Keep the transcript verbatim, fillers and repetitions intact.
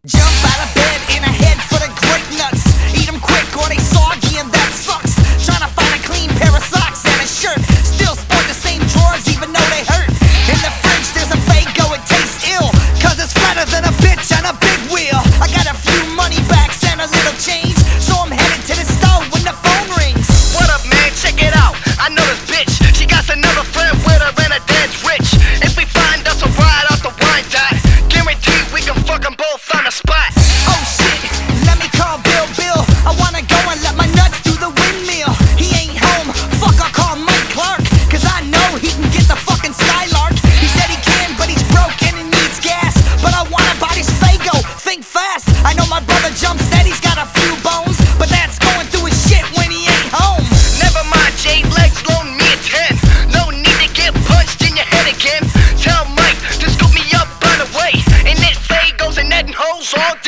Jump out of bed in a head full of grape nuts. Eat them quick or they soggy and that sucks. Trying to find a clean pair of socks and a shirt. Still sport the same drawers even though they hurt. In the fridge there's a Faygo, it tastes ill, cause it's flatter than a bitch on a big wheel. I got a few money backs and a little change, so I'm headed to the store when the phone rings. What up, man? Check it out. I know this bitch. She got another friend with her and her dad's rich. If we find us a ride off the wine dot, guaranteed we can fuck them both on the spot. Oh shit, let me call Bill Bill. I wanna go and let my nuts do the windmill. He ain't home, fuck, I'll call Mike Clark, cause I know he can get the fucking Skylark. He said he can, but he's broken and needs gas. But I wanna buy this Faygo, think fast. I know my brother jumps dead, he's got a few bones, but that's going through his shit when he ain't home. Never mind, Jay, legs loan me a ten. No need to get punched in your head again. Tell Mike to scoop me up by the way, and this Faygo's and netting hoes all